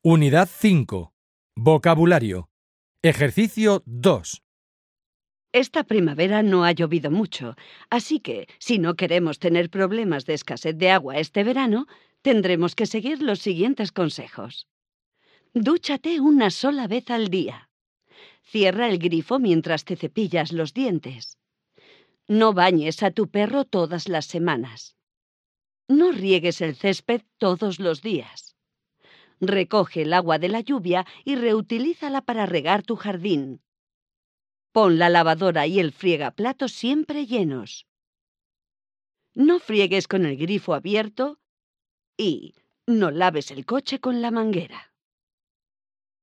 Unidad 5. Vocabulario. Ejercicio 2. Esta primavera no ha llovido mucho, así que, si no queremos tener problemas de escasez de agua este verano, tendremos que seguir los siguientes consejos. Dúchate una sola vez al día. Cierra el grifo mientras te cepillas los dientes. No bañes a tu perro todas las semanas. No riegues el césped todos los días. Recoge el agua de la lluvia y reutilízala para regar tu jardín. Pon la lavadora y el friegaplatos siempre llenos. No friegues con el grifo abierto y no laves el coche con la manguera.